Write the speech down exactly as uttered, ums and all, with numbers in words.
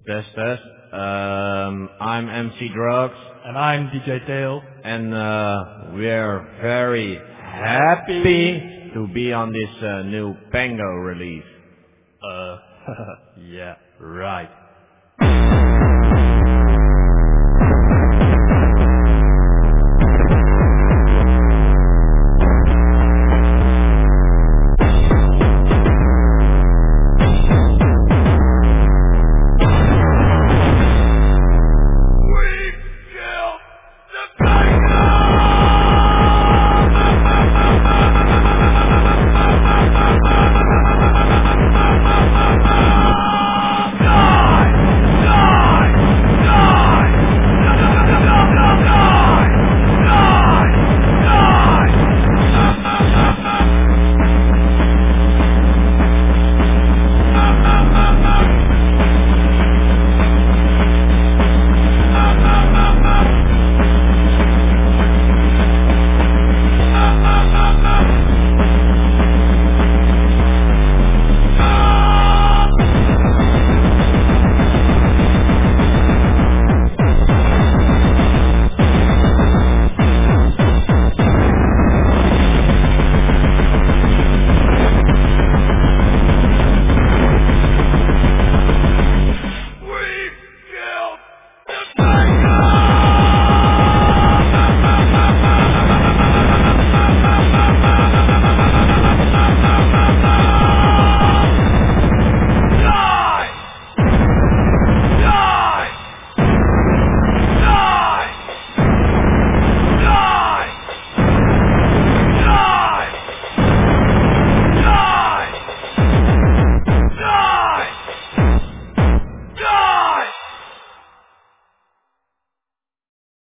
Test, test. Um, I'm M C Drugs. And I'm D J Tail. And uh, we're very happy to be on this uh, new Pango release. Uh, yeah, right.